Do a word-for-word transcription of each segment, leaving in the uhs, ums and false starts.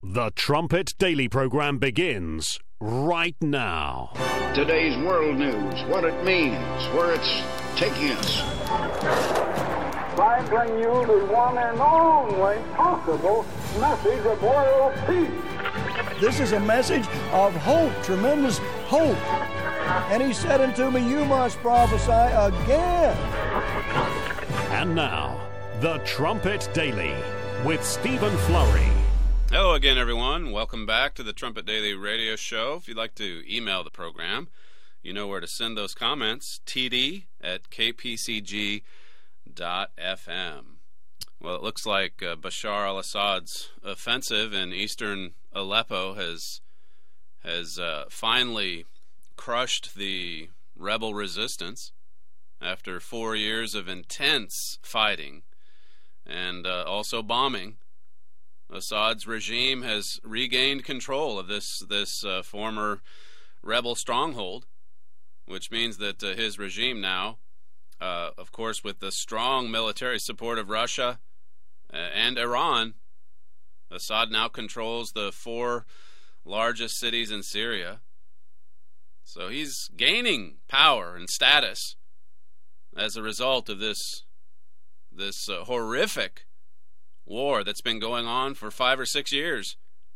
The Trumpet Daily program begins right now. Today's world news, what it means, where it's taking us. I bring you the one and only possible message of world peace. This is a message of hope, tremendous hope. And he said unto me, you must prophesy again. And now, The Trumpet Daily with Stephen Flurry. Hello again, everyone. Welcome back to the Trumpet Daily radio show. If you'd like to email the program, you know where to send those comments, t d at k p c g dot f m. Well, it looks like uh, Bashar al-Assad's offensive in eastern Aleppo has has uh, finally crushed the rebel resistance after four years of intense fighting and uh, also bombing. Assad's regime has regained control of this this uh, former rebel stronghold, which means that uh, his regime now, uh, of course, with the strong military support of Russia uh, and Iran, Assad now controls the four largest cities in Syria. So he's gaining power and status as a result of this this uh, horrific war that's been going on for five or six years.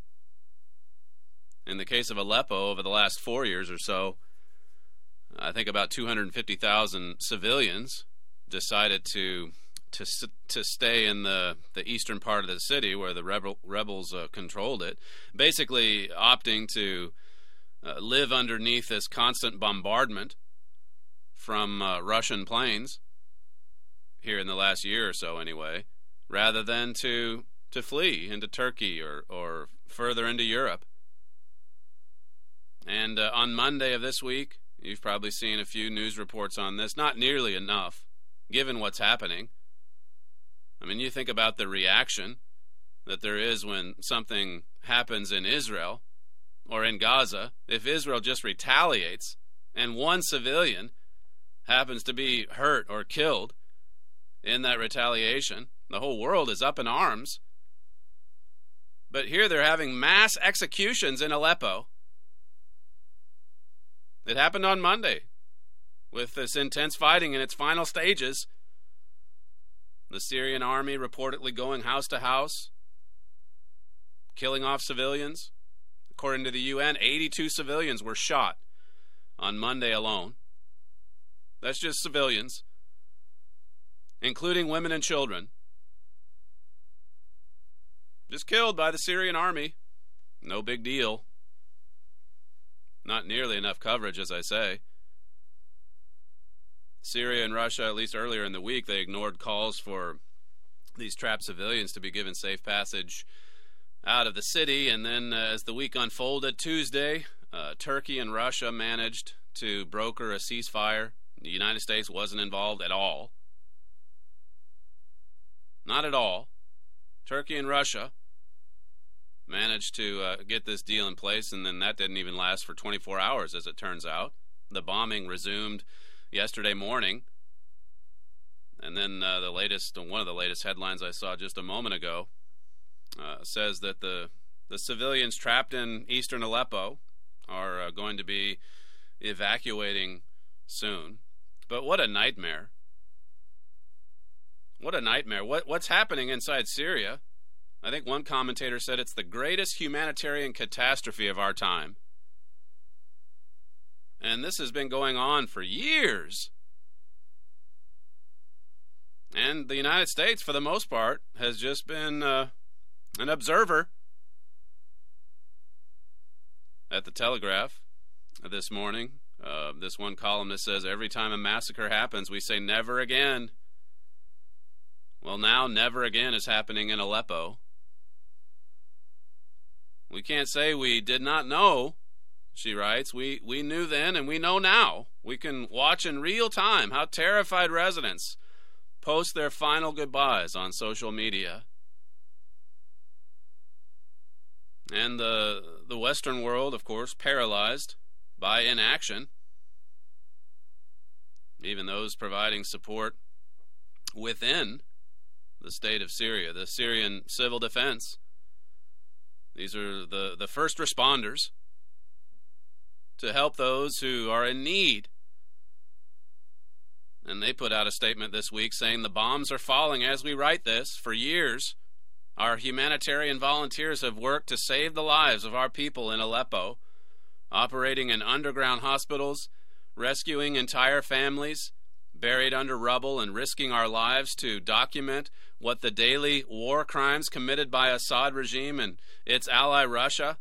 In the case of Aleppo, over the last four years or so, I think about two hundred fifty thousand civilians decided to to to stay in the, the eastern part of the city where the rebel, rebels uh, controlled it, basically opting to uh, live underneath this constant bombardment from uh, Russian planes here in the last year or so anyway, rather than to to flee into Turkey or, or further into Europe. And uh, on Monday of this week, you've probably seen a few news reports on this, not nearly enough, given what's happening. I mean, you think about the reaction that there is when something happens in Israel or in Gaza. If Israel just retaliates and one civilian happens to be hurt or killed in that retaliation, the whole world is up in arms. But here they're having mass executions in Aleppo. It happened on Monday with this intense fighting in its final stages. The Syrian army reportedly going house to house, killing off civilians. According to the U N, eighty-two civilians were shot on Monday alone. That's just civilians, including women and children. Just killed by the Syrian army. No big deal. Not nearly enough coverage, as I say. Syria and Russia, at least earlier in the week, they ignored calls for these trapped civilians to be given safe passage out of the city. And then uh, as the week unfolded, Tuesday, uh, Turkey and Russia managed to broker a ceasefire. The United States wasn't involved at all. Not at all. Turkey and Russia managed to uh, get this deal in place, and then that didn't even last for twenty-four hours, as it turns out. The bombing resumed yesterday morning, and then uh, the latest, one of the latest headlines I saw just a moment ago uh, says that the the civilians trapped in eastern Aleppo are uh, going to be evacuating soon. But what a nightmare. What a nightmare. What what's happening inside Syria? I think one commentator said it's the greatest humanitarian catastrophe of our time. And this has been going on for years. And the United States, for the most part, has just been uh, an observer. At the Telegraph this morning, uh, this one columnist says, every time a massacre happens, we say never again. Well, now never again is happening in Aleppo. We can't say we did not know, she writes. We we knew then and we know now. We can watch in real time how terrified residents post their final goodbyes on social media. And the the Western world, of course, paralyzed by inaction. Even those providing support within the state of Syria, the Syrian Civil Defense, These are the, the first responders to help those who are in need. And they put out a statement this week saying the bombs are falling as we write this. For years, our humanitarian volunteers have worked to save the lives of our people in Aleppo, operating in underground hospitals, rescuing entire families buried under rubble, and risking our lives to document what the daily war crimes committed by Assad regime and its ally Russia.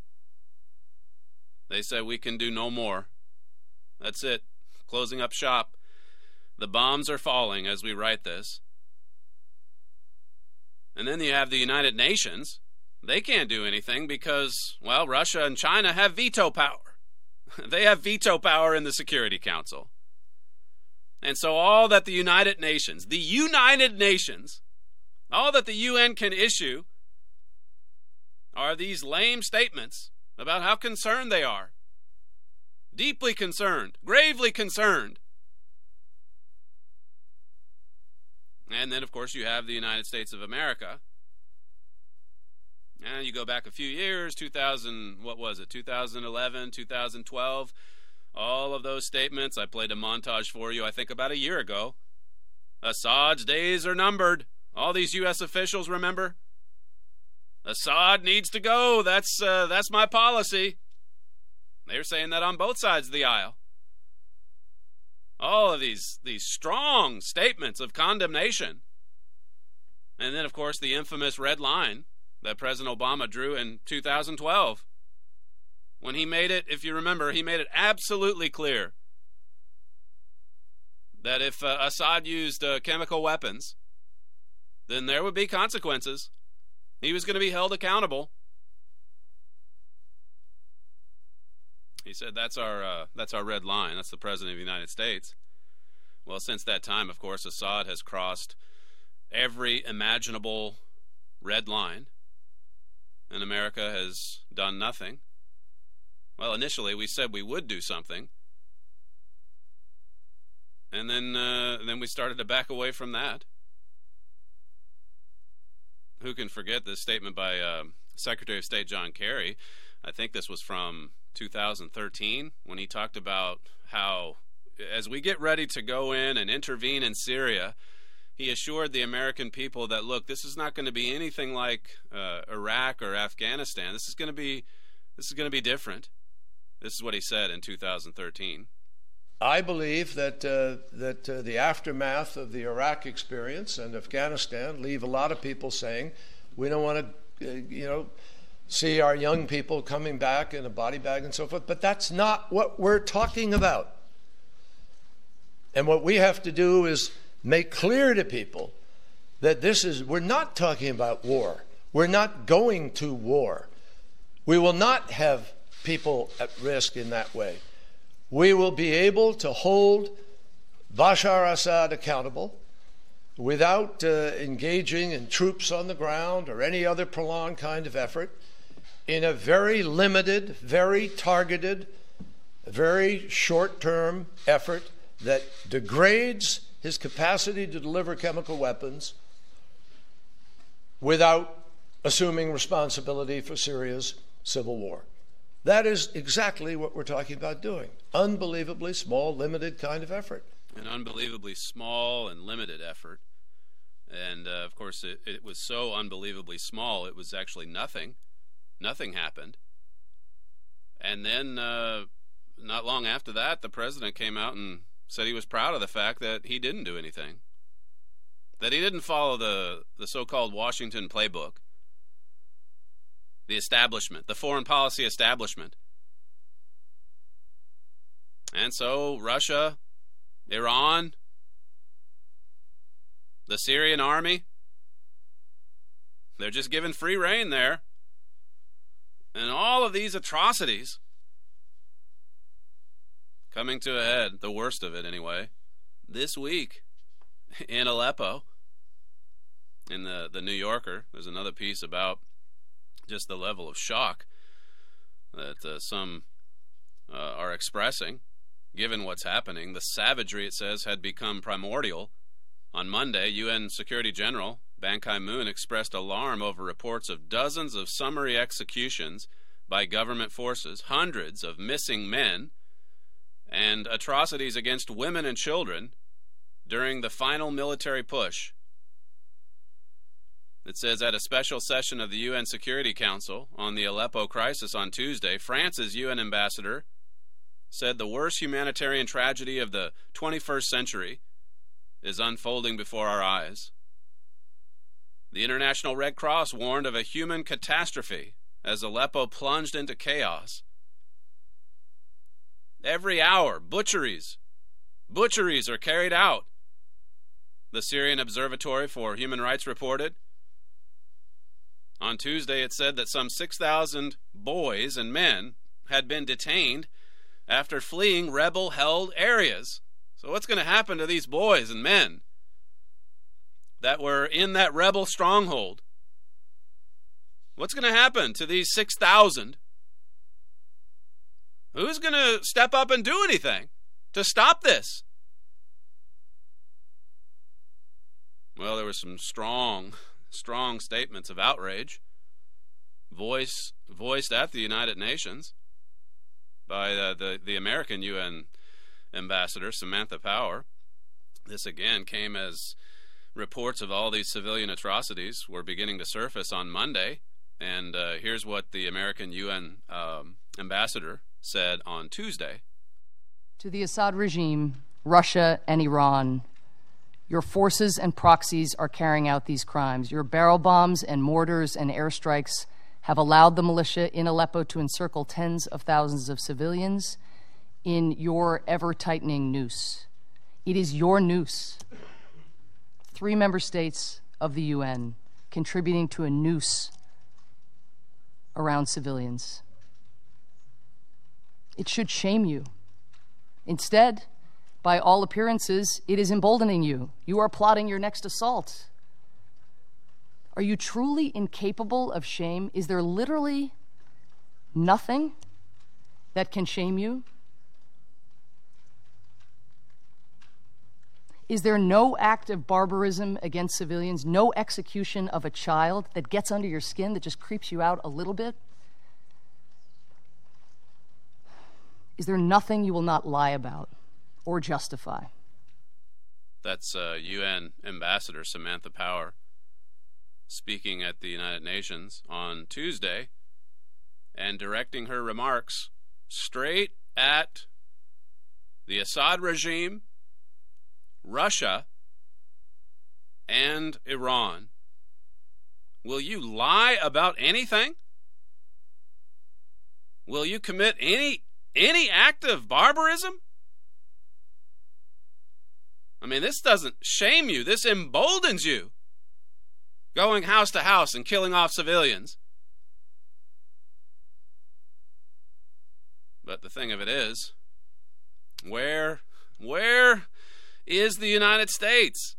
They said we can do no more. That's it. Closing up shop. The bombs are falling as we write this. And then you have the United Nations. They can't do anything because, well, Russia and China have veto power. They have veto power in the Security Council. And so all that the United Nations, the United Nations, all that the U N can issue are these lame statements about how concerned they are. Deeply concerned, gravely concerned. And then, of course, you have the United States of America. And you go back a few years, two thousand, what was it, two thousand eleven, two thousand twelve, all of those statements. I played a montage for you, I think, about a year ago. Assad's days are numbered. All these U S officials, remember? Assad needs to go. That's uh, that's my policy. They're saying that on both sides of the aisle. All of these, these strong statements of condemnation. And then, of course, the infamous red line that President Obama drew in two thousand twelve. When he made it, if you remember, he made it absolutely clear that if uh, Assad used uh, chemical weapons, then there would be consequences. He was going to be held accountable. He said that's our uh, that's our red line. That's the President of the United States. Well, since that time, of course, Assad has crossed every imaginable red line, and America has done nothing. Well, initially we said we would do something, and then uh, then we started to back away from that. Who can forget this statement by uh, Secretary of State John Kerry? I think this was from two thousand thirteen, when he talked about how, as we get ready to go in and intervene in Syria, he assured the American people that, look, this is not going to be anything like uh, Iraq or Afghanistan. This is going to be this is going to be different. This is what he said in two thousand thirteen. I believe that uh, that uh, the aftermath of the Iraq experience and Afghanistan leave a lot of people saying, we don't want to, uh, you know, see our young people coming back in a body bag and so forth. But that's not what we're talking about. And what we have to do is make clear to people that this is, we're not talking about war. We're not going to war. We will not have people at risk in that way. We will be able to hold Bashar Assad accountable without uh, engaging in troops on the ground or any other prolonged kind of effort, in a very limited, very targeted, very short-term effort that degrades his capacity to deliver chemical weapons without assuming responsibility for Syria's civil war. That is exactly what we're talking about doing. Unbelievably small, limited kind of effort. An unbelievably small and limited effort. And, uh, of course, it, it was so unbelievably small, it was actually nothing. Nothing happened. And then, uh, not long after that, the president came out and said he was proud of the fact that he didn't do anything. That he didn't follow the, the so-called Washington playbook. The establishment, the foreign policy establishment. And so Russia, Iran, the Syrian army, they're just given free rein there. And all of these atrocities coming to a head, the worst of it anyway, this week in Aleppo. In the, the New Yorker, there's another piece about just the level of shock that uh, some uh, are expressing, given what's happening. The savagery, it says, had become primordial. On Monday, U N Security General Ban Ki-moon expressed alarm over reports of dozens of summary executions by government forces, hundreds of missing men, and atrocities against women and children during the final military push. It says at a special session of the U N Security Council on the Aleppo crisis on Tuesday, France's U N ambassador said the worst humanitarian tragedy of the twenty-first century is unfolding before our eyes. The International Red Cross warned of a human catastrophe as Aleppo plunged into chaos. Every hour, butcheries, butcheries are carried out. The Syrian Observatory for Human Rights reported. On Tuesday, it said that some six thousand boys and men had been detained after fleeing rebel-held areas. So what's going to happen to these boys and men that were in that rebel stronghold? What's going to happen to these six thousand? Who's going to step up and do anything to stop this? Well, there were some strong, strong statements of outrage voice, voiced at the United Nations by uh, the, the American U N ambassador, Samantha Power. This again came as reports of all these civilian atrocities were beginning to surface on Monday. And uh, here's what the American U N um, ambassador said on Tuesday. To the Assad regime, Russia and Iran, your forces and proxies are carrying out these crimes. Your barrel bombs and mortars and airstrikes have allowed the militia in Aleppo to encircle tens of thousands of civilians in your ever-tightening noose. It is your noose. Three member states of the U N contributing to a noose around civilians. It should shame you. Instead, by all appearances, it is emboldening you. You are plotting your next assault. Are you truly incapable of shame? Is there literally nothing that can shame you? Is there no act of barbarism against civilians, no execution of a child that gets under your skin, that just creeps you out a little bit? Is there nothing you will not lie about or justify? That's uh, U N Ambassador Samantha Power speaking at the United Nations on Tuesday and directing her remarks straight at the Assad regime, Russia, and Iran. Will you lie about anything? Will you commit any any act of barbarism? I mean, this doesn't shame you. This emboldens you. Going house to house and killing off civilians. But the thing of it is, where, where is the United States?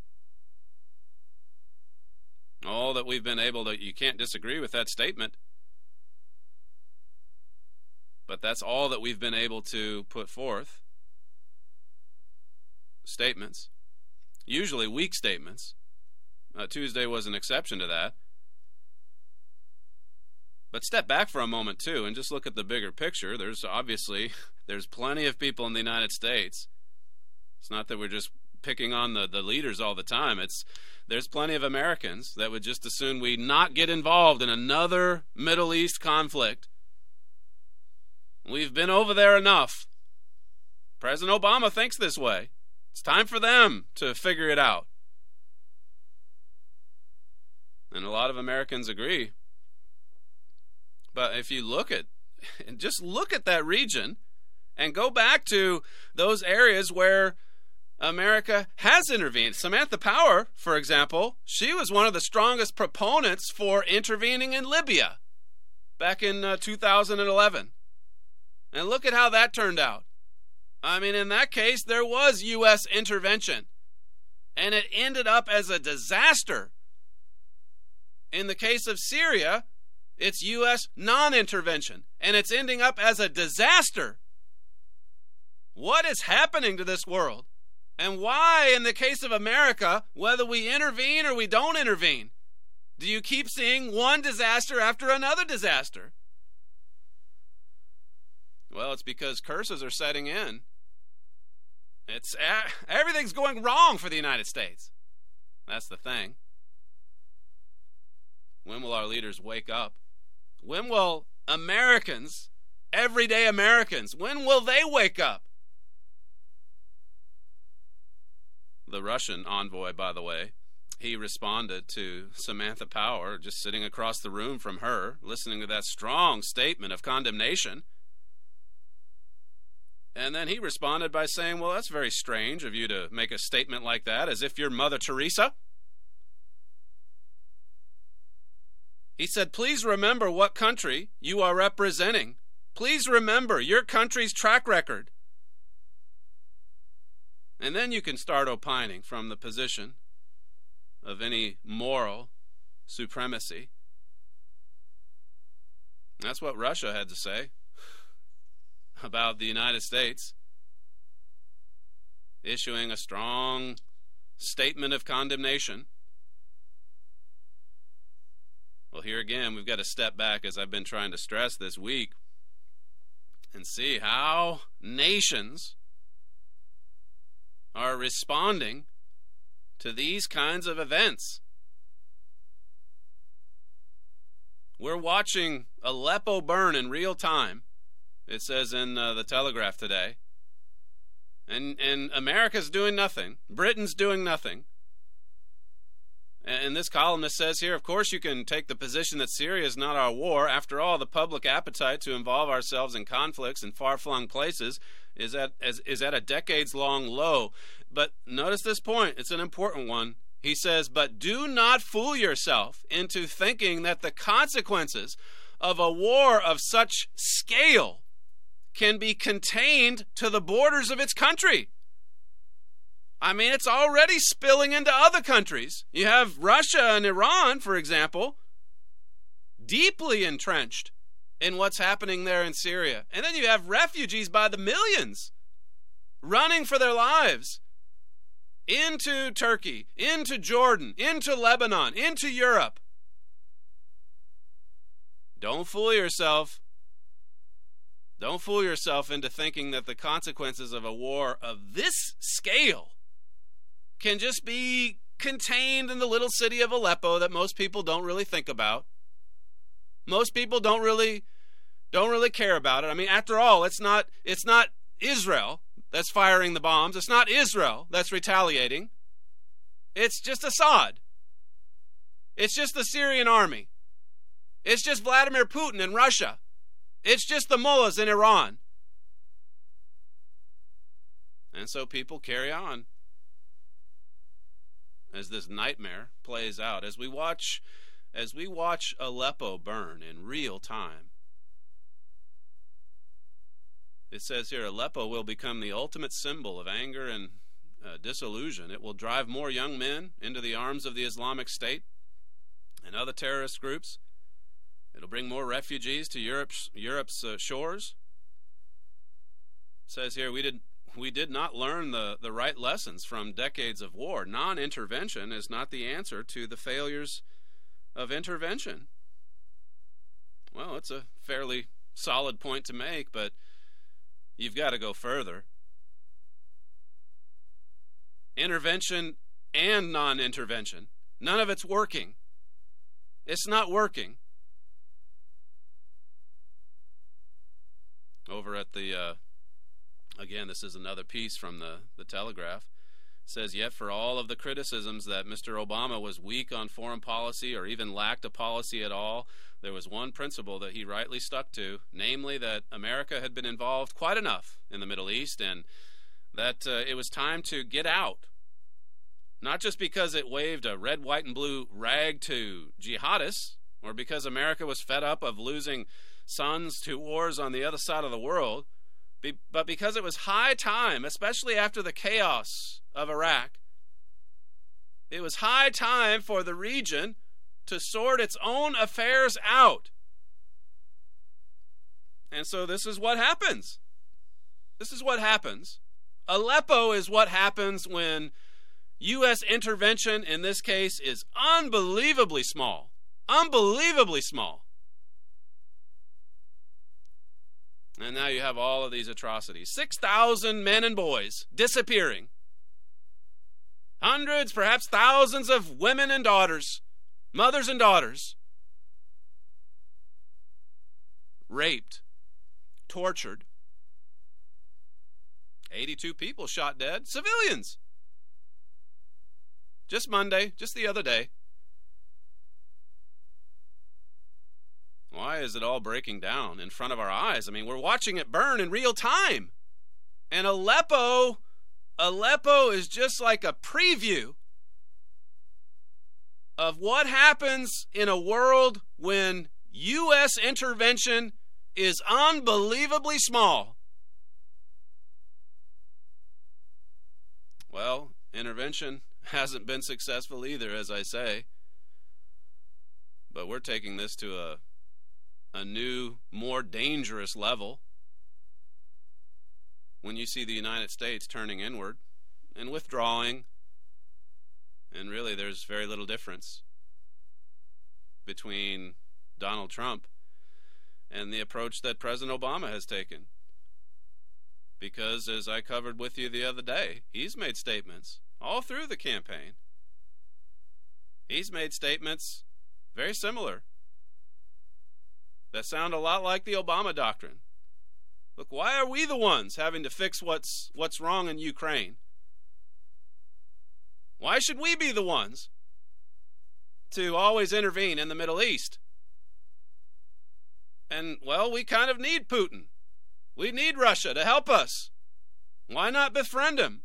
All that we've been able to, you can't disagree with that statement. But that's all that we've been able to put forth. Statements. Usually weak statements. Uh, Tuesday was an exception to that. But step back for a moment, too, and just look at the bigger picture. There's obviously, there's plenty of people in the United States. It's not that we're just picking on the, the leaders all the time. It's there's plenty of Americans that would just as soon we not get involved in another Middle East conflict. We've been over there enough. President Obama thinks this way. It's time for them to figure it out. And a lot of Americans agree. But if you look at, and just look at that region and go back to those areas where America has intervened. Samantha Power, for example, she was one of the strongest proponents for intervening in Libya back in uh, two thousand eleven. And look at how that turned out. I mean, in that case, there was U S intervention. And it ended up as a disaster. In the case of Syria, it's U S non-intervention. And it's ending up as a disaster. What is happening to this world? And why, in the case of America, whether we intervene or we don't intervene, do you keep seeing one disaster after another disaster? Well, it's because curses are setting in. It's everything's going wrong for the United States. That's the thing. When will our leaders wake up? When will Americans, everyday Americans, when will they wake up? The Russian envoy, by the way, he responded to Samantha Power, just sitting across the room from her, listening to that strong statement of condemnation. And then he responded by saying, well, that's very strange of you to make a statement like that, as if you're Mother Teresa. He said, please remember what country you are representing. Please remember your country's track record. And then you can start opining from the position of any moral supremacy. That's what Russia had to say about the United States, issuing a strong statement of condemnation. Well, here again, we've got to step back, as I've been trying to stress this week, and see how nations are responding to these kinds of events. We're watching Aleppo burn in real time, it says in uh, the Telegraph today. And, and America's doing nothing. Britain's doing nothing. And this columnist says here, of course you can take the position that Syria is not our war. After all, the public appetite to involve ourselves in conflicts in far-flung places is at, is, is at a decades-long low. But notice this point. It's an important one. He says, but do not fool yourself into thinking that the consequences of a war of such scale can be contained to the borders of its country. I mean, it's already spilling into other countries. You have Russia and Iran, for example, deeply entrenched in what's happening there in Syria. And then you have refugees by the millions running for their lives into Turkey, into Jordan, into Lebanon, into Europe. Don't fool yourself. Don't fool yourself into thinking that the consequences of a war of this scale can just be contained in the little city of Aleppo that most people don't really think about. Most people don't really don't really care about it. I mean, after all, it's not it's not Israel that's firing the bombs. It's not Israel that's retaliating. It's just Assad. It's just the Syrian army. It's just Vladimir Putin in Russia. It's just the mullahs in Iran. And so people carry on as this nightmare plays out. As we watch, as we watch Aleppo burn in real time, it says here, Aleppo will become the ultimate symbol of anger and uh, disillusion. It will drive more young men into the arms of the Islamic State and other terrorist groups. It'll bring more refugees to Europe's, Europe's uh, shores. It says here, we did we did not learn the, the right lessons from decades of war. Non-intervention is not the answer to the failures of intervention. Well, it's a fairly solid point to make, but you've got to go further. Intervention and non-intervention. None of it's working. It's not working. Over at the, uh, again, this is another piece from the, the Telegraph. It says, yet for all of the criticisms that Mister Obama was weak on foreign policy or even lacked a policy at all, there was one principle that he rightly stuck to, namely that America had been involved quite enough in the Middle East and that uh, it was time to get out. Not just because it waved a red, white, and blue rag to jihadists or because America was fed up of losing sons to wars on the other side of the world, but because it was high time, especially after the chaos of Iraq, it was high time for the region to sort its own affairs out. And so this is what happens. This is what happens. Aleppo is what happens when U S intervention in this case is unbelievably small. Unbelievably small. And now you have all of these atrocities. six thousand men and boys disappearing. Hundreds, perhaps thousands of women and daughters, mothers and daughters, raped, tortured. eighty-two people shot dead, civilians. Just Monday, just the other day. Why is it all breaking down in front of our eyes? I mean, we're watching it burn in real time. And Aleppo, Aleppo is just like a preview of what happens in a world when U S intervention is unbelievably small. Well, intervention hasn't been successful either, as I say. But we're taking this to a a new, more dangerous level when you see the United States turning inward and withdrawing, and really there's very little difference between Donald Trump and the approach that President Obama has taken. Because, as I covered with you the other day, he's made statements all through the campaign. He's made statements very similar that sound a lot like the Obama doctrine. Look, why are we the ones having to fix what's what's wrong in Ukraine? Why should we be the ones to always intervene in the Middle East? And, well, we kind of need Putin. We need Russia to help us. Why not befriend him?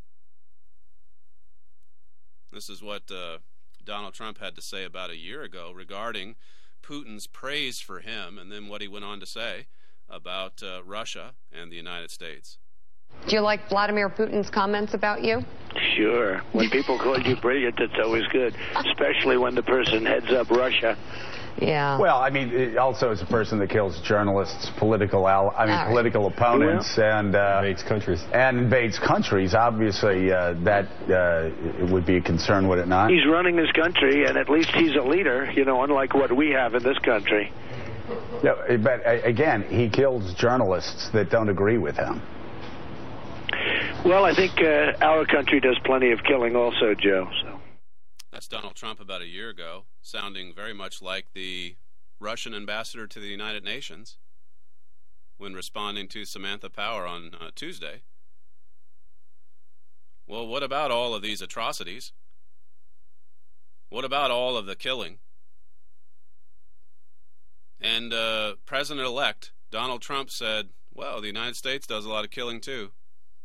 This is what uh, Donald Trump had to say about a year ago regarding Putin's praise for him, and then what he went on to say about uh, Russia and the United States. Do you like Vladimir Putin's comments about you? Sure. When people call you brilliant, it's always good, especially when the person heads up Russia. Yeah. Well, I mean, it also is a person that kills journalists, political, al- I mean, All right. political opponents, yeah. and uh, invades countries. And invades countries. Obviously, uh, that uh, it would be a concern, would it not? He's running his country, and at least he's a leader. You know, unlike what we have in this country. No, but uh, again, he kills journalists that don't agree with him. Well, I think uh, our country does plenty of killing, also, Joe. So. That's Donald Trump about a year ago, sounding very much like the Russian ambassador to the United Nations when responding to Samantha Power on uh, Tuesday. Well, what about all of these atrocities? What about all of the killing? And uh, President-elect Donald Trump said, well, the United States does a lot of killing too.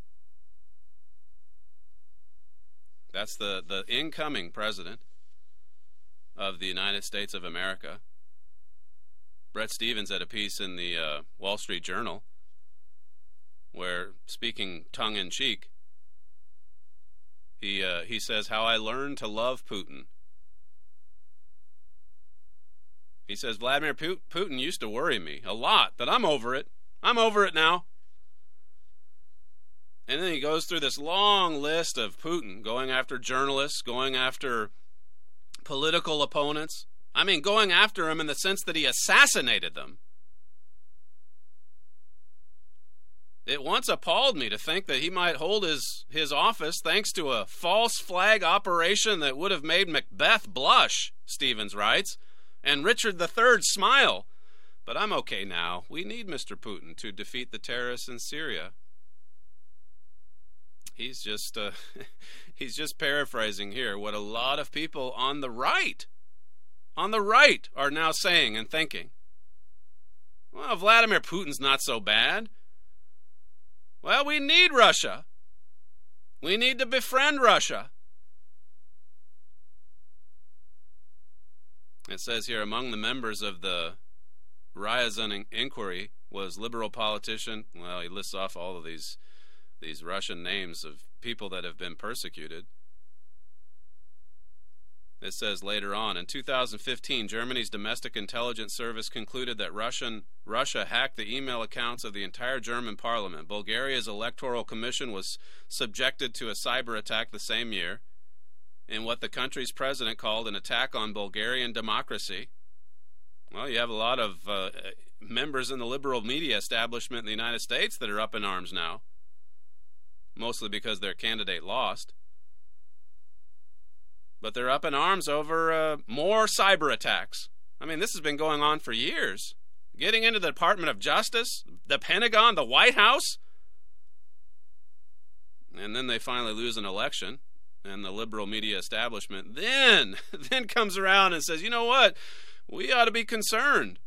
That's the, the incoming president of the United States of America. Bret Stephens had a piece in the uh, Wall Street Journal where, speaking tongue-in-cheek, he, uh, he says, how I learned to love Putin. He says, Vladimir Putin used to worry me a lot, but I'm over it. I'm over it now. And then he goes through this long list of Putin going after journalists, going after political opponents. I mean, going after him in the sense that he assassinated them. It once appalled me to think that he might hold his, his office thanks to a false flag operation that would have made Macbeth blush, Stephens writes, and Richard the Third smile. But I'm okay now. We need Mister Putin to defeat the terrorists in Syria. He's just uh, he's just paraphrasing here what a lot of people on the right, on the right, are now saying and thinking. Well, Vladimir Putin's not so bad. Well, we need Russia. We need to befriend Russia. It says here, among the members of the Ryazan inquiry was liberal politician. Well, he lists off all of these these Russian names of people that have been persecuted. It says later on, in two thousand fifteen, Germany's domestic intelligence service concluded that Russian, Russia hacked the email accounts of the entire German parliament. Bulgaria's electoral commission was subjected to a cyber attack the same year in what the country's president called an attack on Bulgarian democracy. Well, you have a lot of uh, members in the liberal media establishment in the United States that are up in arms now, mostly because their candidate lost. But they're up in arms over uh, more cyber attacks. I mean, this has been going on for years. Getting into the Department of Justice, the Pentagon, the White House. And then they finally lose an election, and the liberal media establishment then, then comes around and says, you know what, we ought to be concerned.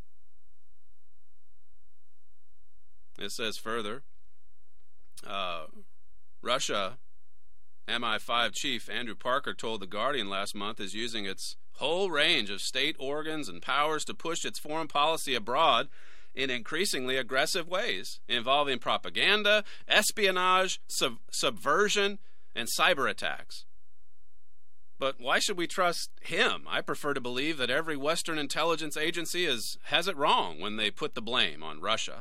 It says further, uh, Russia... M I five chief Andrew Parker told The Guardian last month is using its whole range of state organs and powers to push its foreign policy abroad in increasingly aggressive ways, involving propaganda, espionage, sub- subversion, and cyber attacks. But why should we trust him? I prefer to believe that every Western intelligence agency is, has it wrong when they put the blame on Russia.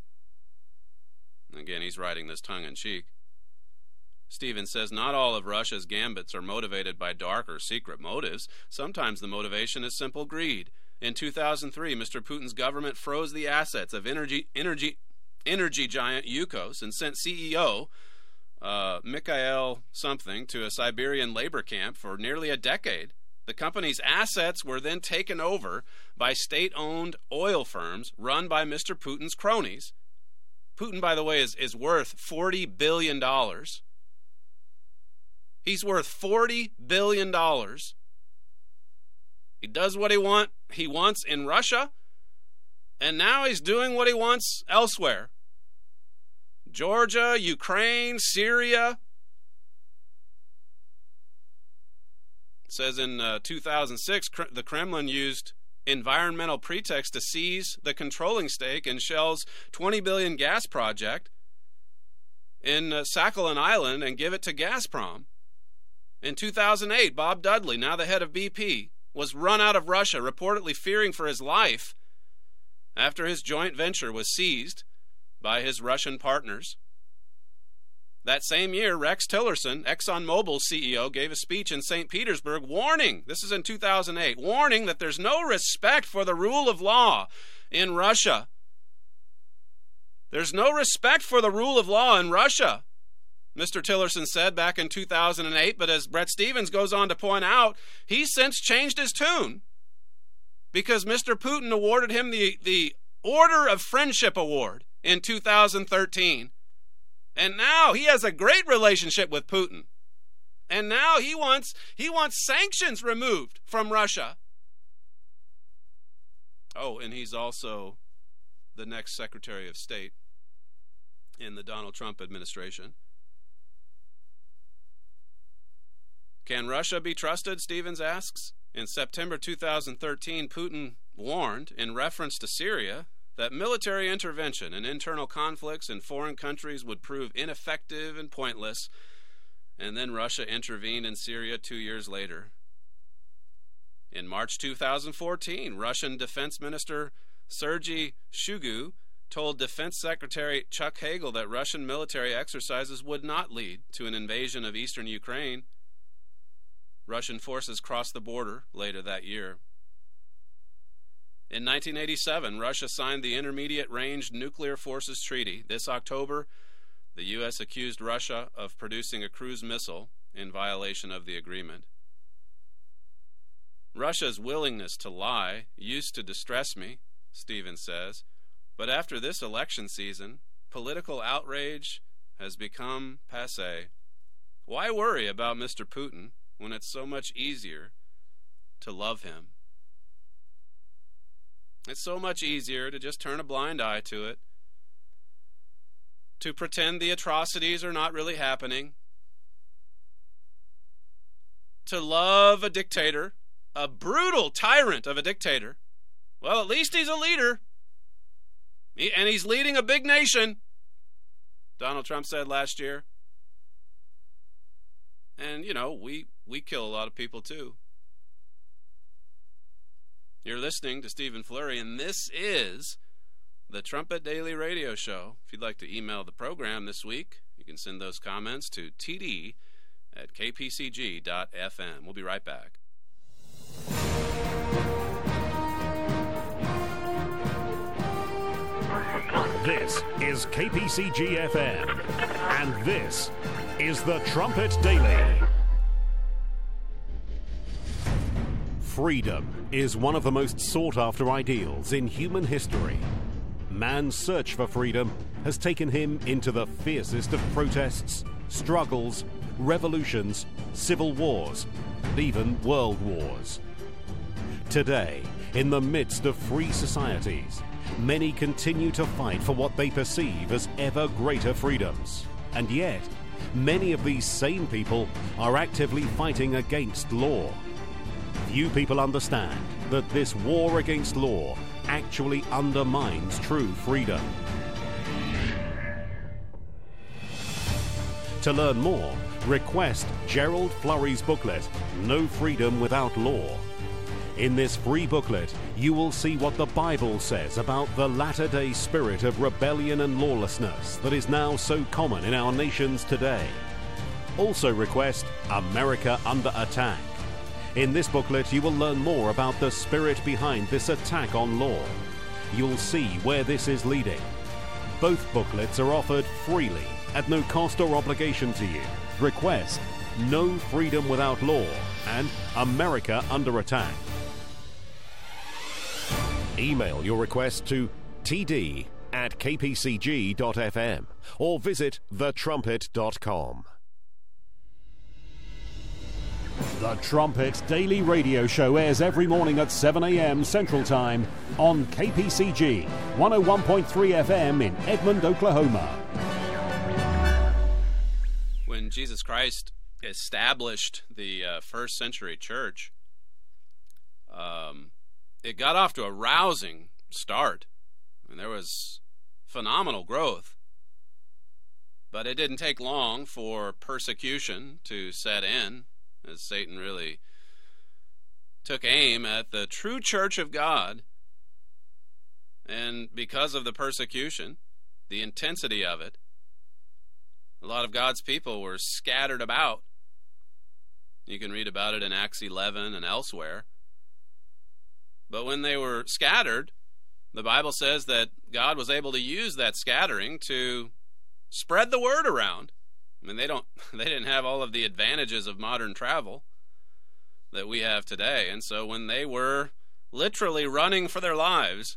Again, he's writing this tongue-in-cheek. Stevens says not all of Russia's gambits are motivated by dark or secret motives. Sometimes the motivation is simple greed. In two thousand three, Mister Putin's government froze the assets of energy energy, energy giant Yukos and sent C E O uh, Mikhail something to a Siberian labor camp for nearly a decade. The company's assets were then taken over by state-owned oil firms run by Mister Putin's cronies. Putin, by the way, is, is worth forty billion dollars. He's worth forty billion dollars. He does what he want he wants in Russia, and now he's doing what he wants elsewhere. Georgia, Ukraine, Syria. It says in uh, two thousand six, the Kremlin used environmental pretext to seize the controlling stake in Shell's twenty billion dollars gas project in uh, Sakhalin Island and give it to Gazprom. In two thousand eight, Bob Dudley, now the head of B P, was run out of Russia, reportedly fearing for his life after his joint venture was seized by his Russian partners. That same year, Rex Tillerson, ExxonMobil's C E O, gave a speech in Saint Petersburg warning, this is in two thousand eight, warning that there's no respect for the rule of law in Russia. There's no respect for the rule of law in Russia, Mister Tillerson said back in two thousand eight, but as Bret Stephens goes on to point out, he's since changed his tune because Mister Putin awarded him the, the Order of Friendship Award in two thousand thirteen. And now he has a great relationship with Putin. And now he wants he wants sanctions removed from Russia. Oh, and he's also the next Secretary of State in the Donald Trump administration. Can Russia be trusted, Stevens asks? In September two thousand thirteen, Putin warned, in reference to Syria, that military intervention and internal conflicts in foreign countries would prove ineffective and pointless, and then Russia intervened in Syria two years later. In March two thousand fourteen, Russian Defense Minister Sergei Shoigu told Defense Secretary Chuck Hagel that Russian military exercises would not lead to an invasion of eastern Ukraine. Russian forces crossed the border later that year. In nineteen eighty-seven, Russia signed the Intermediate Range Nuclear Forces Treaty. This October, the U S accused Russia of producing a cruise missile in violation of the agreement. Russia's willingness to lie used to distress me, Stevens says, but after this election season, political outrage has become passé. Why worry about Mister Putin when it's so much easier to love him? It's so much easier to just turn a blind eye to it, to pretend the atrocities are not really happening, to love a dictator, a brutal tyrant of a dictator. Well, at least he's a leader, he, and he's leading a big nation, Donald Trump said last year. And, you know, we, we kill a lot of people too. You're listening to Stephen Flurry, and this is the Trumpet Daily Radio Show. If you'd like to email the program this week, you can send those comments to t d at k p c g dot f m. We'll be right back. This is K P C G F M, and this is the Trumpet Daily. Freedom is one of the most sought-after ideals in human history. Man's search for freedom has taken him into the fiercest of protests, struggles, revolutions, civil wars, and even world wars. Today, in the midst of free societies, many continue to fight for what they perceive as ever greater freedoms. And yet, many of these same people are actively fighting against law. Few people understand that this war against law actually undermines true freedom. To learn more, request Gerald Flurry's booklet, No Freedom Without Law. In this free booklet, you will see what the Bible says about the latter-day spirit of rebellion and lawlessness that is now so common in our nations today. Also request America Under Attack. In this booklet, you will learn more about the spirit behind this attack on law. You'll see where this is leading. Both booklets are offered freely at no cost or obligation to you. Request No Freedom Without Law and America Under Attack. Email your request to t d at k p c g dot f m or visit the trumpet dot com. The Trumpet Daily Radio Show airs every morning at seven a.m. Central Time on K P C G one oh one point three F M in Edmond, Oklahoma. When Jesus Christ established the uh, first century church, um, it got off to a rousing start. I mean, there was phenomenal growth. But it didn't take long for persecution to set in, as Satan really took aim at the true church of God. And because of the persecution, the intensity of it, a lot of God's people were scattered about. You can read about it in Acts eleven and elsewhere. But when they were scattered, the Bible says that God was able to use that scattering to spread the word around. I mean, they don't they didn't have all of the advantages of modern travel that we have today. And so when they were literally running for their lives,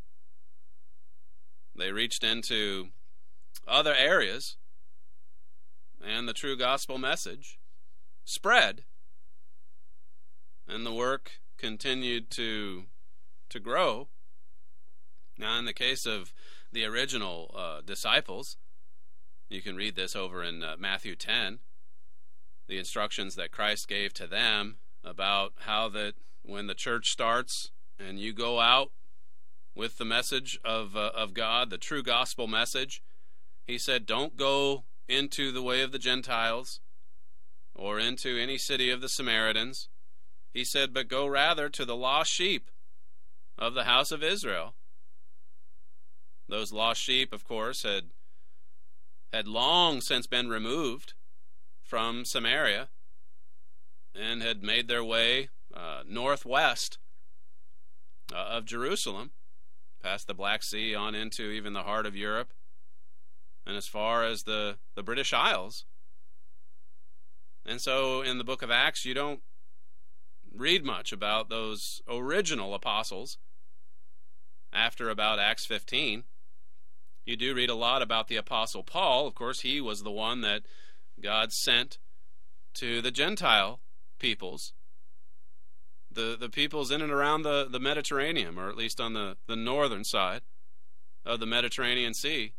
they reached into other areas, and the true gospel message spread, and the work continued to to grow. Now, in the case of the original uh, disciples, you can read this over in uh, Matthew ten, the instructions that Christ gave to them about how that when the church starts and you go out with the message of uh, of God, the true gospel message, he said, don't go into the way of the Gentiles or into any city of the Samaritans. He said, but go rather to the lost sheep of the house of Israel. Those lost sheep, of course, had had long since been removed from Samaria and had made their way uh, northwest uh, of Jerusalem, past the Black Sea on into even the heart of Europe, and as far as the, the British Isles. And so in the book of Acts, you don't read much about those original apostles after about Acts fifteen. You do read a lot about the Apostle Paul. Of course, he was the one that God sent to the Gentile peoples, the, the peoples in and around the, the Mediterranean, or at least on the, the northern side of the Mediterranean Sea.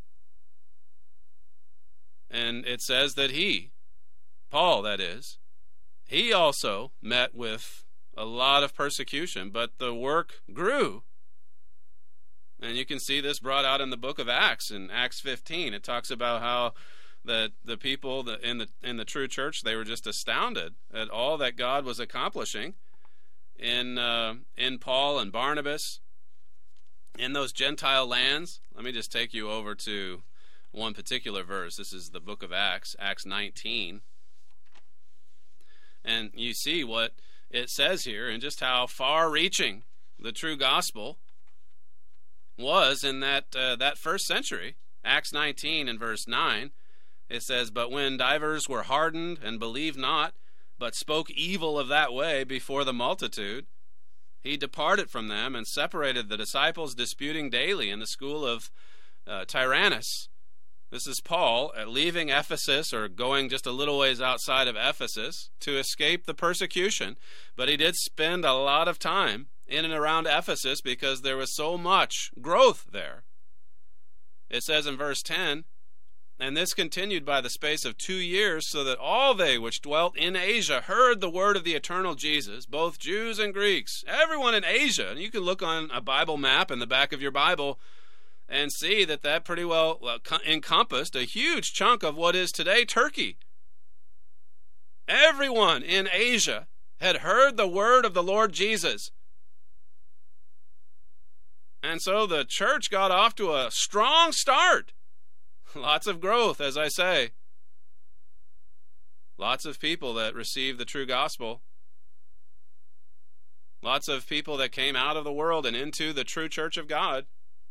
And it says that he, Paul that is, he also met with a lot of persecution, but the work grew. And you can see this brought out in the book of Acts. In Acts fifteen, it talks about how the the people in the in the true church, they were just astounded at all that God was accomplishing in uh, in Paul and Barnabas in those Gentile lands. Let me just take you over to one particular verse. This is the book of Acts, Acts nineteen. And you see what it says here and just how far-reaching the true gospel was in that uh, that first century. Acts nineteen and verse nine, it says, "But when divers were hardened and believed not, but spoke evil of that way before the multitude, he departed from them and separated the disciples, disputing daily in the school of uh, Tyrannus." This is Paul uh, leaving Ephesus, or going just a little ways outside of Ephesus to escape the persecution. But he did spend a lot of time in and around Ephesus because there was so much growth there. It says in verse ten, "And this continued by the space of two years, so that all they which dwelt in Asia heard the word of the eternal Jesus, both Jews and Greeks." Everyone in Asia. And you can look on a Bible map in the back of your Bible and see that that pretty well uh, encompassed a huge chunk of what is today Turkey. Everyone in Asia had heard the word of the Lord Jesus. And so the church got off to a strong start. Lots of growth, as I say. Lots of people that received the true gospel. Lots of people that came out of the world and into the true church of God.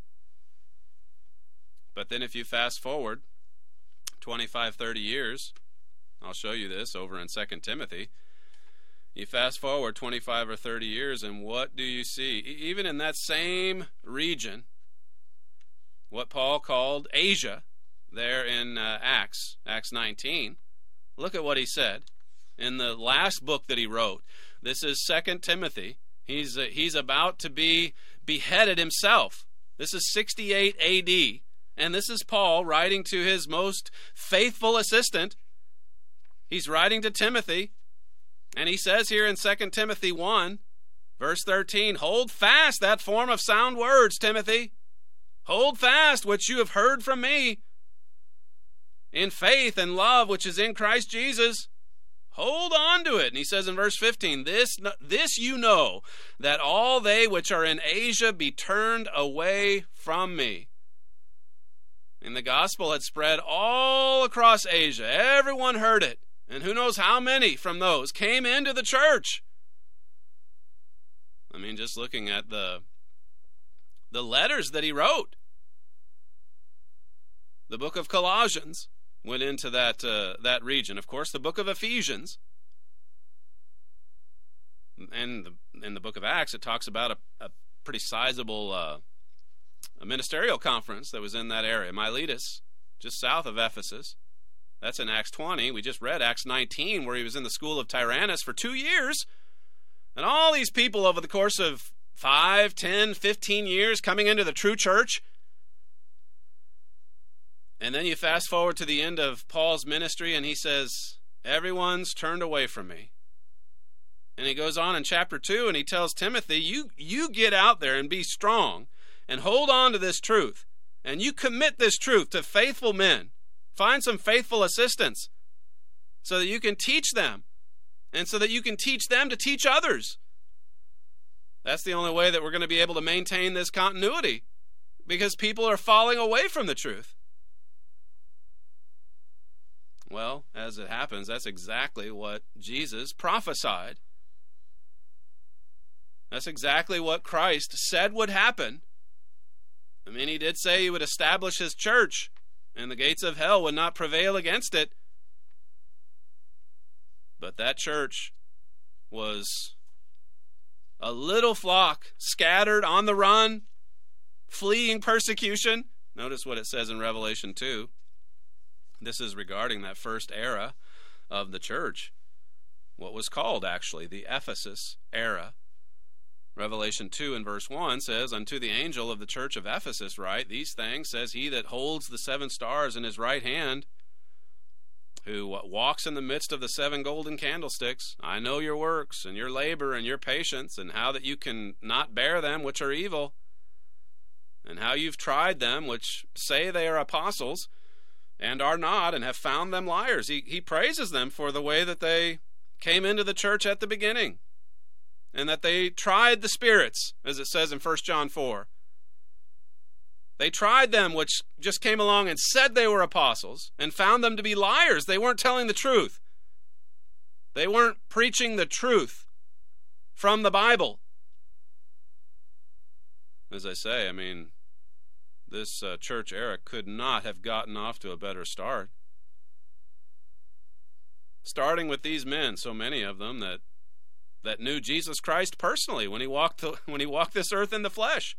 But then if you fast forward twenty-five, thirty years, I'll show you this over in Second Timothy. You fast forward twenty-five or thirty years, and what do you see? Even in that same region, what Paul called Asia, there in uh, Acts, Acts nineteen, look at what he said in the last book that he wrote. This is Second Timothy. He's, uh, he's about to be beheaded himself. This is sixty-eight A D, and this is Paul writing to his most faithful assistant. He's writing to Timothy, and he says here in Second Timothy one, verse thirteen, "Hold fast that form of sound words, Timothy. Hold fast what you have heard from me, in faith and love which is in Christ Jesus." Hold on to it. And he says in verse fifteen, this, this you know, that all they which are in Asia be turned away from me. And the gospel had spread all across Asia. Everyone heard it. And who knows how many from those came into the church. I mean, just looking at the, the letters that he wrote. The book of Colossians went into that uh, that region. Of course, the book of Ephesians. And the, in the book of Acts, it talks about a, a pretty sizable uh, a ministerial conference that was in that area. Miletus, just south of Ephesus. That's in Acts twenty. We just read Acts nineteen, where he was in the school of Tyrannus for two years. And all these people over the course of five, ten, fifteen years coming into the true church. And then you fast forward to the end of Paul's ministry, and he says, everyone's turned away from me. And he goes on in chapter two, and he tells Timothy, you, you get out there and be strong, and hold on to this truth. And you commit this truth to faithful men. Find some faithful assistants so that you can teach them, and so that you can teach them to teach others. That's the only way that we're going to be able to maintain this continuity, because people are falling away from the truth. Well, as it happens, that's exactly what Jesus prophesied. That's exactly what Christ said would happen. I mean, he did say he would establish his church, and the gates of hell would not prevail against it. But that church was a little flock scattered on the run, fleeing persecution. Notice what it says in Revelation two. This is regarding that first era of the church, what was called actually the Ephesus era. Revelation two and verse one says, "Unto the angel of the church of Ephesus write, these things says he that holds the seven stars in his right hand, who walks in the midst of the seven golden candlesticks. I know your works, and your labor, and your patience, and how that you can not bear them which are evil, and how you've tried them which say they are apostles, and are not, and have found them liars." He, he praises them for the way that they came into the church at the beginning. and that they tried the spirits, as it says in First John four. They tried them, which just came along and said they were apostles, and found them to be liars. They weren't telling the truth. They weren't preaching the truth from the Bible. As I say, I mean, this uh, church era could not have gotten off to a better start. Starting with these men, so many of them that that knew Jesus Christ personally when he walked the, when he walked this earth in the flesh.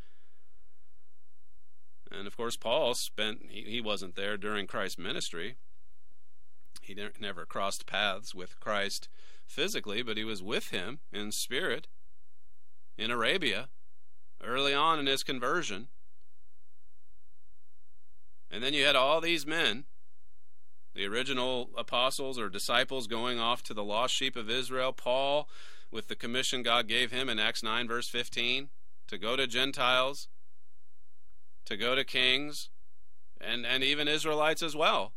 And of course, Paul spent he, he wasn't there during Christ's ministry. He never crossed paths with Christ physically, but he was with him in spirit in Arabia early on in his conversion. And then you had all these men, the original apostles or disciples, going off to the lost sheep of Israel. Paul, with the commission God gave him in Acts nine, verse fifteen, to go to Gentiles, to go to kings, and, and even Israelites as well.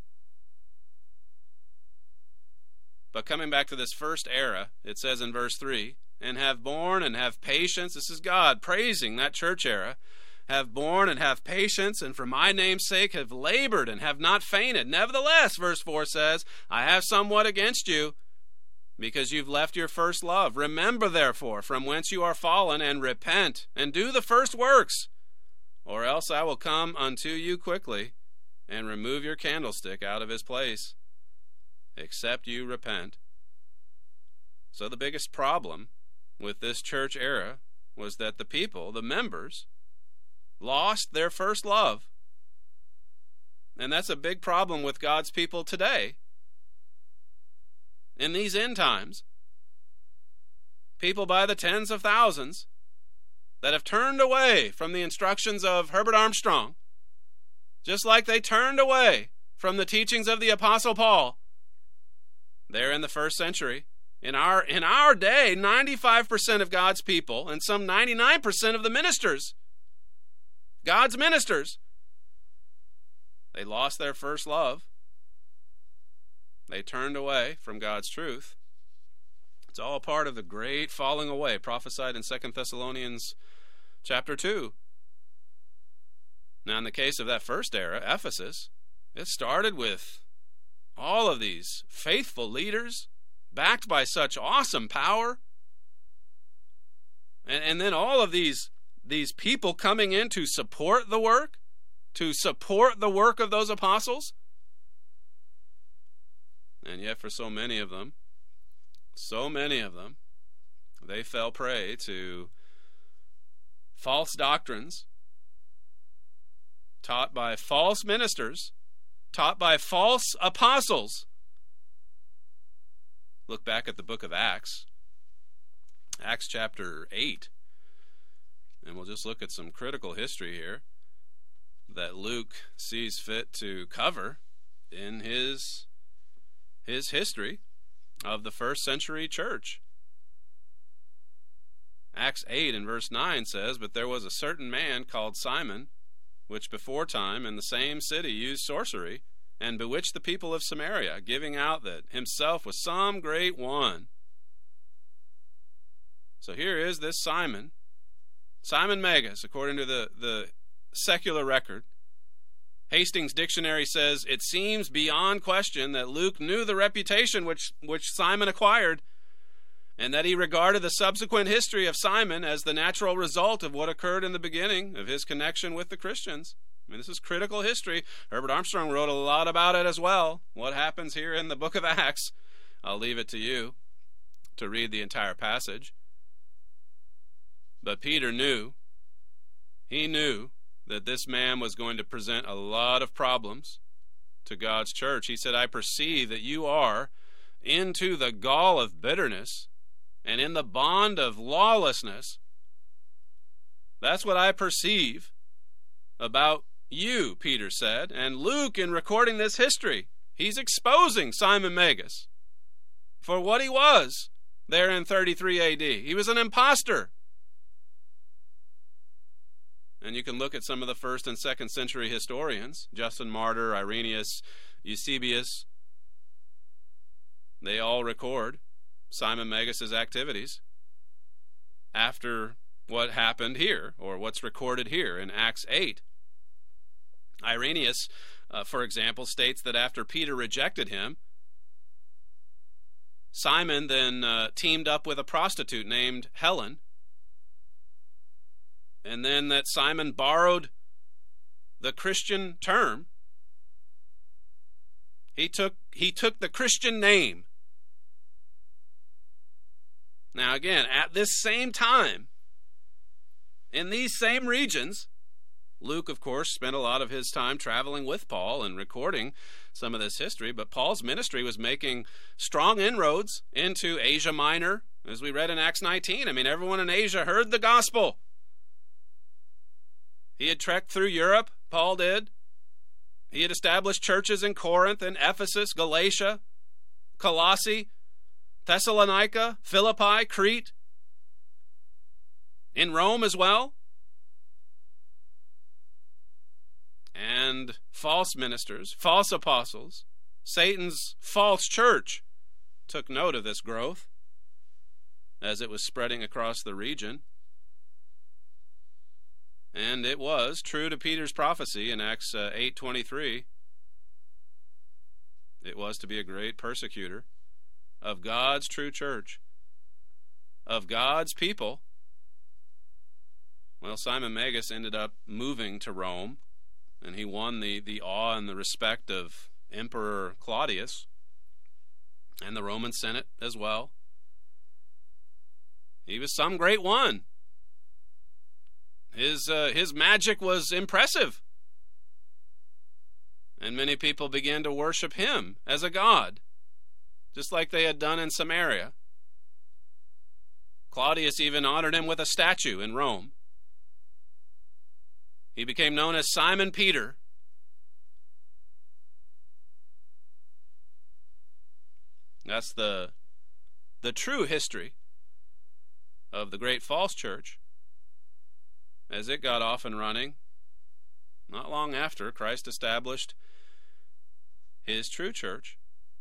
But coming back to this first era, it says in verse three, and have borne and have patience. This is God praising that church era. Have borne and have patience, and for my name's sake have labored and have not fainted. Nevertheless, verse four says, I have somewhat against you, because you've left your first love. Remember, therefore, from whence you are fallen, and repent, and do the first works, or else I will come unto you quickly, and remove your candlestick out of his place, except you repent. So the biggest problem with this church era was that the people, the members, lost their first love. And that's a big problem with God's people today. In these end times, people by the tens of thousands that have turned away from the instructions of Herbert Armstrong, just like they turned away from the teachings of the Apostle Paul. There in the first century, in our in our day, ninety-five percent of God's people, and some ninety-nine percent of the ministers, God's ministers, they lost their first love. They turned away from God's truth. It's all part of the great falling away prophesied in Second Thessalonians chapter two. Now, in the case of that first era, Ephesus, it started with all of these faithful leaders backed by such awesome power. And, and then all of these These people coming in to support the work, to support the work of those apostles. And yet for so many of them, so many of them, they fell prey to false doctrines taught by false ministers, taught by false apostles. Look back at the book of Acts, Acts chapter eight. And we'll just look at some critical history here that Luke sees fit to cover in his, his history of the first century church. Acts eight and verse nine says, But there was a certain man called Simon, which before time in the same city used sorcery, and bewitched the people of Samaria, giving out that himself was some great one. So here is this Simon, Simon Magus, according to the, the secular record. Hastings Dictionary says, it seems beyond question that Luke knew the reputation which, which Simon acquired, and that he regarded the subsequent history of Simon as the natural result of what occurred in the beginning of his connection with the Christians. I mean, this is critical history. Herbert Armstrong wrote a lot about it as well. What happens here in the book of Acts? I'll leave it to you to read the entire passage. But Peter knew, he knew that this man was going to present a lot of problems to God's church. He said, I perceive that you are into the gall of bitterness and in the bond of lawlessness. That's what I perceive about you, Peter said. And Luke, in recording this history, he's exposing Simon Magus for what he was there in thirty-three A D. He was an imposter. And you can look at some of the first and second century historians, Justin Martyr, Irenaeus, Eusebius. They all record Simon Magus' activities. after what happened here, or what's recorded here in Acts eight. Irenaeus, uh, for example, states that after Peter rejected him, Simon then uh, teamed up with a prostitute named Helen, and then that Simon borrowed the Christian term. He took he took the Christian name. Now again, at this same time, in these same regions, Luke, of course, spent a lot of his time traveling with Paul and recording some of this history, but Paul's ministry was making strong inroads into Asia Minor, as we read in Acts nineteen. I mean, everyone in Asia heard the gospel. He had trekked through Europe, Paul did. He had established churches in Corinth and Ephesus, Galatia, Colossae, Thessalonica, Philippi, Crete, in Rome as well. And false ministers, false apostles, Satan's false church took note of this growth as it was spreading across the region. And it was true to Peter's prophecy in Acts uh, eight twenty-three. It was to be a great persecutor of God's true church, of God's people. Well, Simon Magus ended up moving to Rome, and he won the, the awe and the respect of Emperor Claudius and the Roman Senate as well. He was some great one. His uh, his magic was impressive, and many people began to worship him as a god, just like they had done in Samaria. Claudius even honored him with a statue in Rome. He became known as Simon Peter. That's the the true history of the great false church, as it got off and running not long after Christ established his true church.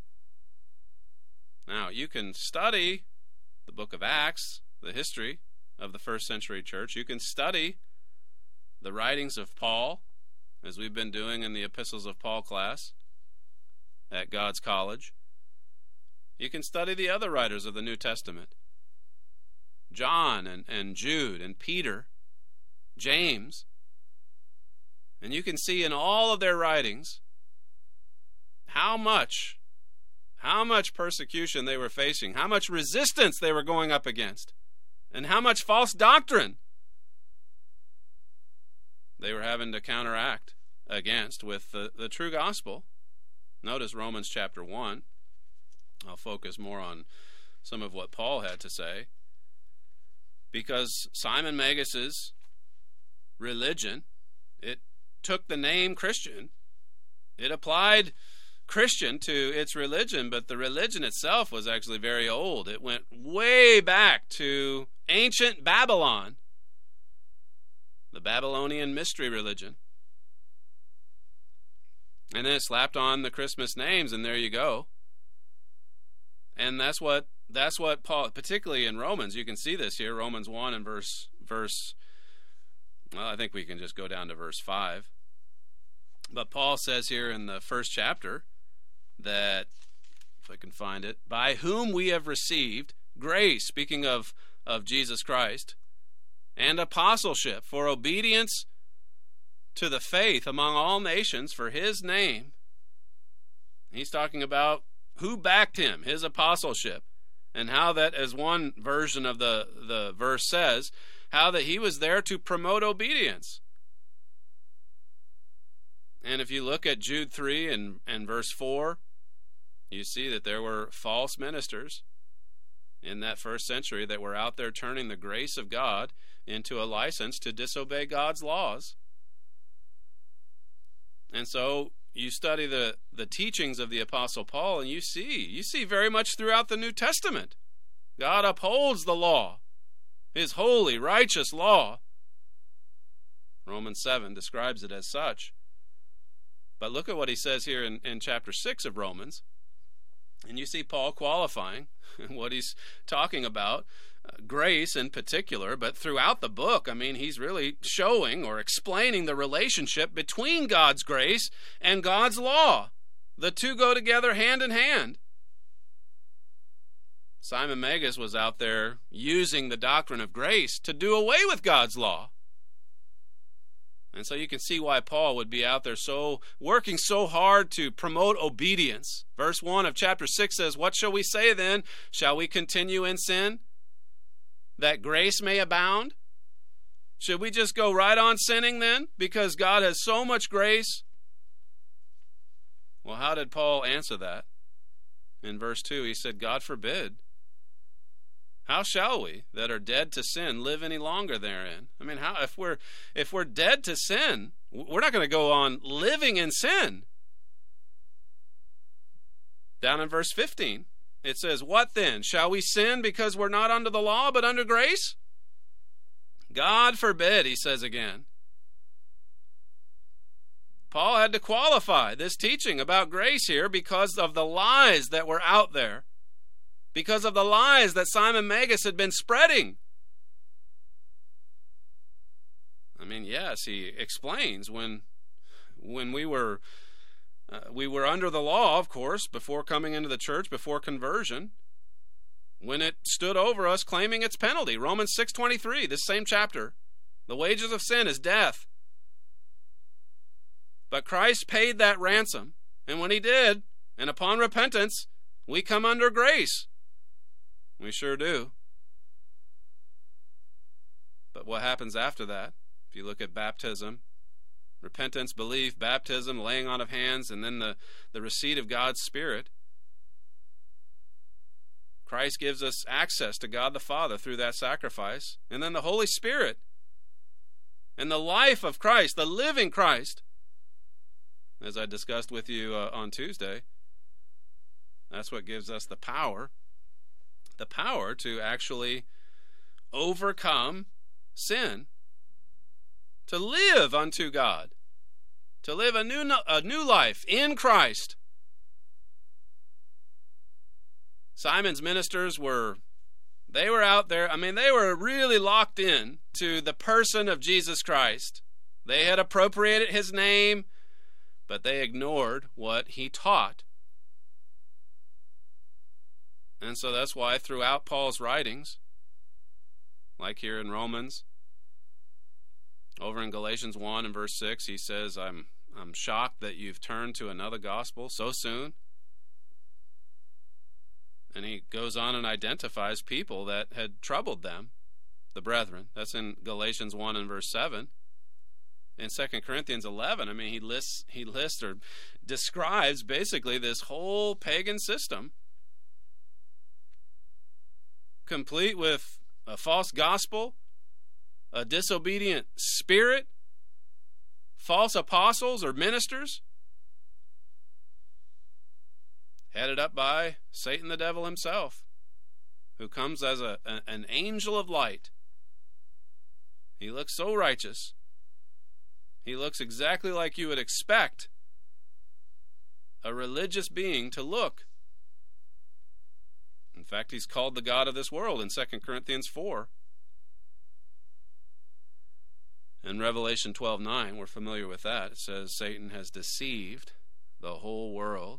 Now, you can study the book of Acts, the history of the first century church. You can study the writings of Paul, as we've been doing in the Epistles of Paul class at God's College. You can study the other writers of the New Testament, John and, and Jude and Peter, James, and you can see in all of their writings how much, how much persecution they were facing, how much resistance they were going up against, and how much false doctrine they were having to counteract against with the, the true gospel. Notice Romans chapter one. I'll focus more on some of what Paul had to say, because Simon Magus's religion, it took the name Christian. It applied Christian to its religion, but the religion itself was actually very old. It went way back to ancient Babylon, the Babylonian mystery religion. And then it slapped on the Christmas names, and there you go. And that's what that's what Paul, particularly in Romans, you can see this here, Romans one and verse verse well, I think we can just go down to verse five. But Paul says here in the first chapter that, if I can find it, by whom we have received grace, speaking of, of Jesus Christ, and apostleship for obedience to the faith among all nations for his name. He's talking about who backed him, his apostleship, and how that, as one version of the, the verse says, how that he was there to promote obedience. And if you look at Jude three and, and verse four, you see that there were false ministers in that first century that were out there turning the grace of God into a license to disobey God's laws. And so you study the, the teachings of the Apostle Paul, and you see, you see very much throughout the New Testament, God upholds the law, his holy, righteous law. Romans seven describes it as such. But look at what he says here in, in chapter six of Romans. And you see Paul qualifying what he's talking about grace in particular, but throughout the book, I mean, he's really showing or explaining the relationship between God's grace and God's law. The two go together hand in hand. Simon Magus was out there using the doctrine of grace to do away with God's law. And so you can see why Paul would be out there so working so hard to promote obedience. Verse one of chapter six says, "What shall we say then? Shall we continue in sin, that grace may abound?" Should we just go right on sinning then, because God has so much grace? Well, how did Paul answer that? In verse two, he said, "God forbid. How shall we that are dead to sin live any longer therein?" I mean, how if we're if we're dead to sin, we're not going to go on living in sin. Down in verse fifteen, it says, "What then? Shall we sin because we're not under the law but under grace? God forbid," he says again. Paul had to qualify this teaching about grace here because of the lies that were out there. Because of the lies that Simon Magus had been spreading. I mean, yes, he explains when when we were uh, we were under the law, of course, before coming into the church, before conversion, when it stood over us claiming its penalty. Romans six twenty-three, this same chapter. The wages of sin is death. But Christ paid that ransom, and when he did, and upon repentance, we come under grace. We sure do. But what happens after that? If you look at baptism, repentance, belief, baptism, laying on of hands, and then the, the receipt of God's Spirit, Christ gives us access to God the Father through that sacrifice. And then the Holy Spirit and the life of Christ, the living Christ, as I discussed with you uh, on Tuesday, that's what gives us the power the power to actually overcome sin, to live unto God, to live a new a new life in Christ. Simon's ministers were, they were out there, I mean, they were really locked in to the person of Jesus Christ. They had appropriated his name, but they ignored what he taught. And so that's why throughout Paul's writings, like here in Romans, over in Galatians one and verse six, he says, I'm I'm shocked that you've turned to another gospel so soon. And he goes on and identifies people that had troubled them, the brethren. That's in Galatians one and verse seven. In Second Corinthians eleven, I mean, he lists, he lists or describes basically this whole pagan system, complete with a false gospel, a disobedient spirit, false apostles or ministers, headed up by Satan the devil himself, who comes as a, a an angel of light. He looks so righteous. He looks exactly like you would expect a religious being to look. In fact, he's called the god of this world in Second Corinthians four. In Revelation twelve nine, we're familiar with that. It says Satan has deceived the whole world.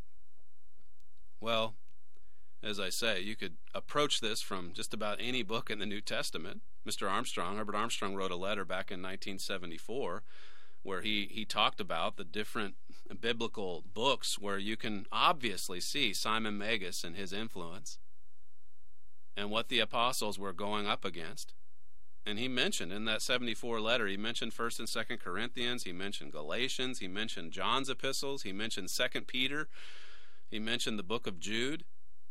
Well, as I say, you could approach this from just about any book in the New Testament. Mister Armstrong, Herbert Armstrong, wrote a letter back in nineteen seventy-four where he, he talked about the different biblical books where you can obviously see Simon Magus and his influence and what the apostles were going up against. And he mentioned in that seventy-four letter, he mentioned First and Second Corinthians, he mentioned Galatians, he mentioned John's epistles, he mentioned Second Peter, he mentioned the book of Jude.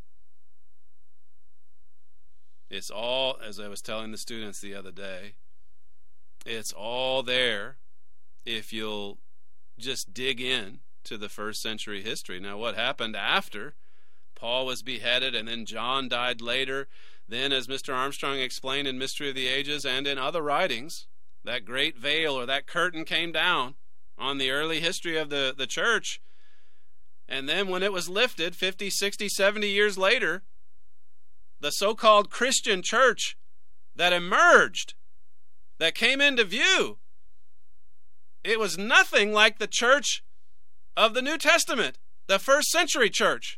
It's all, as I was telling the students the other day, it's all there if you'll just dig in to the first century history. Now, what happened after Paul was beheaded and then John died later, then, as Mister Armstrong explained in Mystery of the Ages and in other writings, that great veil or that curtain came down on the early history of the, the church. And then when it was lifted fifty, sixty, seventy years later, the so-called Christian church that emerged, that came into view, it was nothing like the church of the New Testament, the first century church.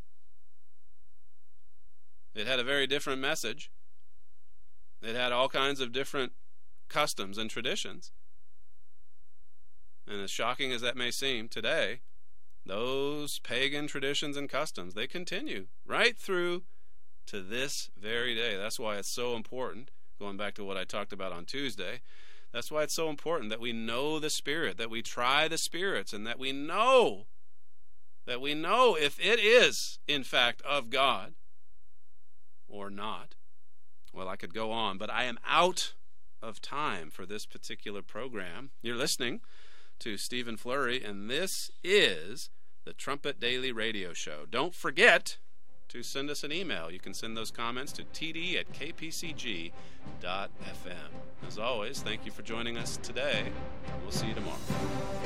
It had a very different message. It had all kinds of different customs and traditions. And as shocking as that may seem today, those pagan traditions and customs, they continue right through to this very day. That's why it's so important, going back to what I talked about on Tuesday, that's why it's so important that we know the Spirit, that we try the spirits, and that we know, that we know if it is, in fact, of God or not. Well, I could go on, but I am out of time for this particular program. You're listening to Stephen Flurry, and this is the Trumpet Daily Radio Show. Don't forget to send us an email. You can send those comments to t d at k p c g dot f m. As always, thank you for joining us today. We'll see you tomorrow.